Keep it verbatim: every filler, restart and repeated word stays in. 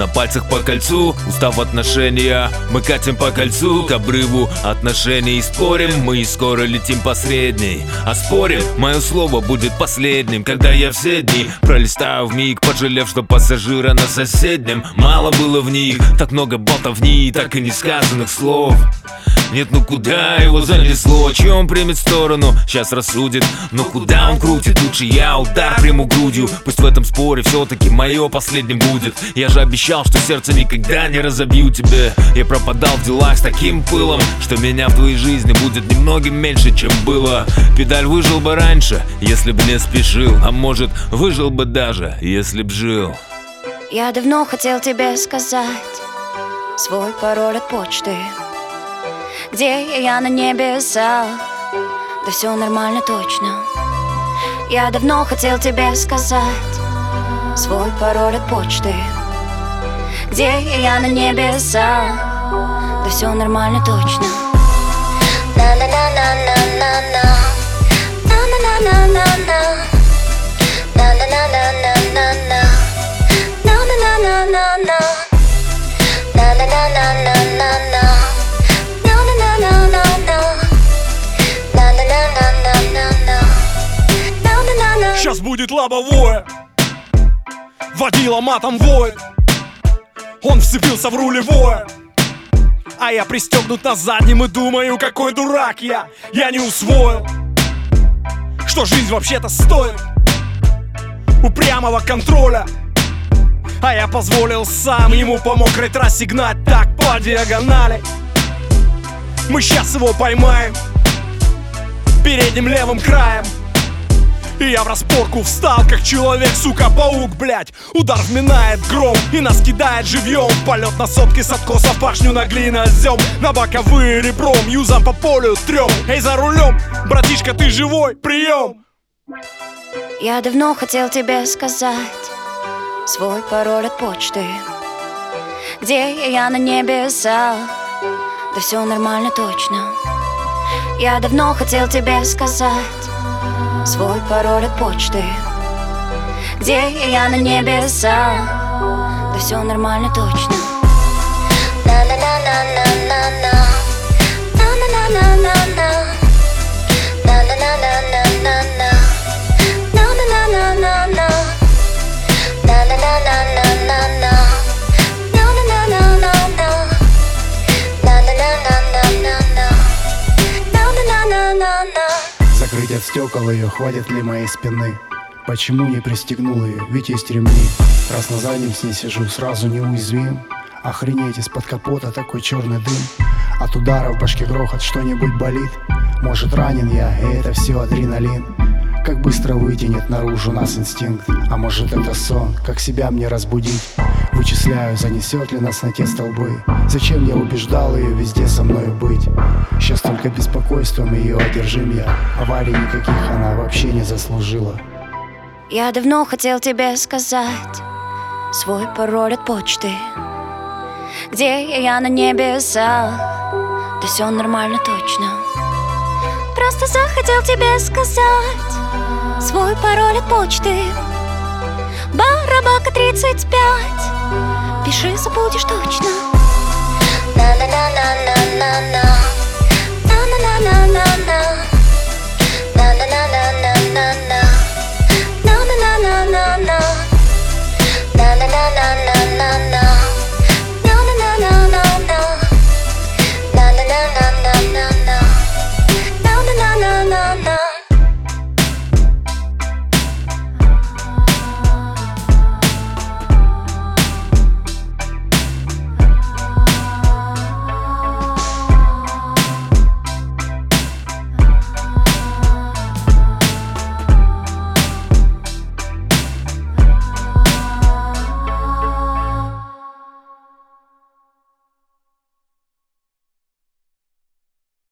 на пальцах по кольцу. Устав отношения, мы катим по кольцу к обрыву отношений. И спорим, мы скоро летим по средней. А спорим, мое слово будет последним. Когда я все дни пролистаю вмиг, пожалев, что пассажира на соседнем мало было в них. Так много болтовни и так и не сказанных слов. Нет, ну куда его занесло? Чьи он примет сторону, сейчас рассудит. Но куда он крутит? Лучше я удар приму грудью. Пусть в этом споре все-таки мое последним будет. Я же обещал, что сердце никогда не разобью тебе. Я пропадал в делах с таким пылом, что меня в твоей жизни будет немногим меньше, чем было. Педаль выжил бы раньше, если б не спешил. А может, выжил бы даже, если б жил. Я давно хотел тебе сказать свой пароль от почты. Где я на небесах? Да все нормально точно. Я давно хотел тебе сказать свой пароль от почты. Где я на небесах? Да все нормально точно. На-на-на-на-на-на-на. На-на-на-на-на-на. На-на-на-на-на-на. На-на-на-на-на-на. На-на-на-на-на-на. Сейчас будет лобовое, водила матом воет. Он вцепился в рулевое, а я пристегнут на заднем и думаю, какой дурак я. Я не усвоил, что жизнь вообще-то стоит упрямого контроля. А я позволил сам ему по мокрой трассе гнать так по диагонали. Мы сейчас его поймаем передним левым краем. И я в распорку встал, как человек, сука-паук, блять. Удар вминает гром и нас кидает живьем. Полет на сотке с откоса, башню на глинозем. На боковые ребром, юзом по полю трем. Эй, за рулем, братишка, ты живой, прием. Я давно хотел тебе сказать свой пароль от почты. Где я на небесах? Да все нормально точно. Я давно хотел тебе сказать свой пароль от почты. Где я на небесах? Да все нормально точно. На-на-на-на-на-на-на. На-на-на-на-на-на. На-на-на-на-на-на. На-на-на-на-на-на. На-на-на-на-на-на. Закрыть от стекол ее, хватит ли моей спины? Почему не пристегнул ее, ведь есть ремни. Раз на заднем с ней сижу, сразу неуязвим. Охренеть, из-под капота такой черный дым. От удара в башке грохот, что-нибудь болит. Может, ранен я, и это все адреналин. Как быстро вытянет наружу нас инстинкт. А может, это сон, как себя мне разбудить? Вычисляю, занесет ли нас на те столбы. Зачем я убеждал ее везде со мною быть? Сейчас только беспокойством ее одержим я. Аварий никаких она вообще не заслужила. Я давно хотел тебе сказать свой пароль от почты. Где я на небесах? Да все нормально точно. Просто захотел тебе сказать свой пароль от почты. Барабака тридцать пять. Пиши, забудешь точно. На-на-на-на-на.